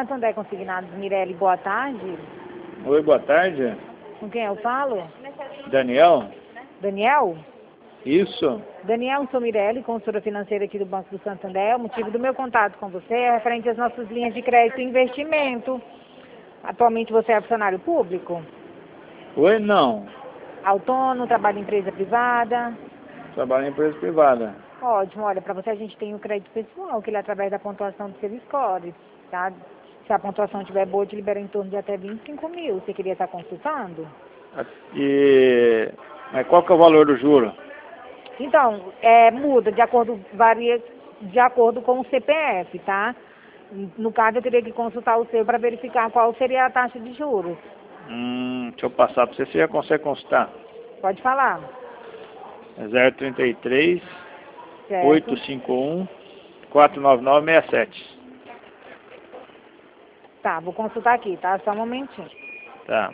Santo André Consignados, Mirelle, boa tarde. Oi, boa tarde. Com quem eu falo? Daniel? Daniel? Isso. Daniel, sou Mirelle, consultora financeira aqui do Banco do Santo André. O motivo do meu contato com você é referente às nossas linhas de crédito e investimento. Atualmente você é funcionário público? Oi, não. Autônomo, trabalha em empresa privada? Trabalho em empresa privada. Ótimo, olha, para você a gente tem o crédito pessoal, que ele é através da pontuação do seu score, tá? Se a pontuação estiver boa, te libera em torno de até 25 mil. Você queria estar consultando? Mas qual que é o valor do juro? Então, muda, varia de acordo com o CPF, tá? No caso, eu teria que consultar o seu para verificar qual seria a taxa de juros. Deixa eu passar para você, você já consegue consultar. Pode falar. É 033 Certo. 851 49967. Tá, vou consultar aqui, tá? Só um momentinho. Tá.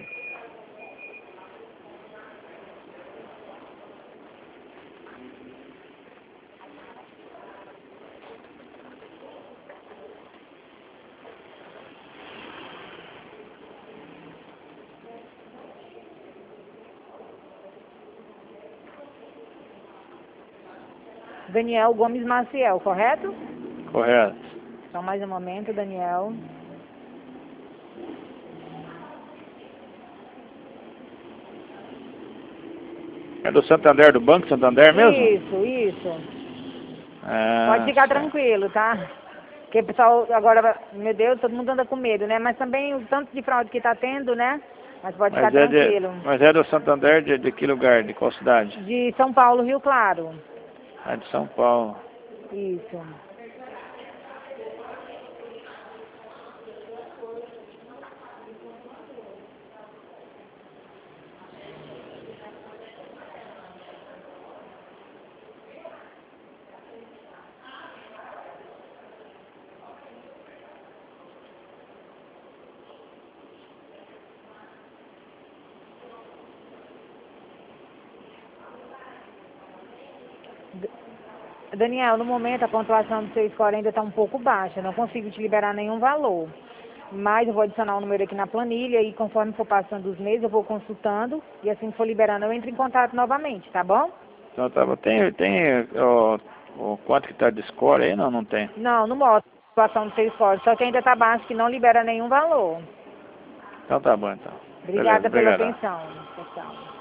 Daniel Gomes Maciel, correto? Correto. Só mais um momento, Daniel. É do Santander, do Banco Santander mesmo? Isso. Ah, Pode ficar certo. tranquilo, tá? Porque o pessoal agora, meu Deus, todo mundo anda com medo, né? Mas também o tanto de fraude que tá tendo, né? Mas pode ficar tranquilo. Mas é do Santander de que lugar? De qual cidade? De São Paulo, Rio Claro. É de São Paulo. Isso. Daniel, no momento a pontuação do seu score ainda está um pouco baixa, não consigo te liberar nenhum valor. Mas eu vou adicionar o número aqui na planilha e conforme for passando os meses eu vou consultando e assim que for liberando eu entro em contato novamente, tá bom? Então tá bom. Tem o quanto que tá de score aí? Não tem. Não mostra a pontuação do seu score, só que ainda está baixo que não libera nenhum valor. Então tá bom então. Obrigada Beleza, pela obrigado. atenção, pessoal.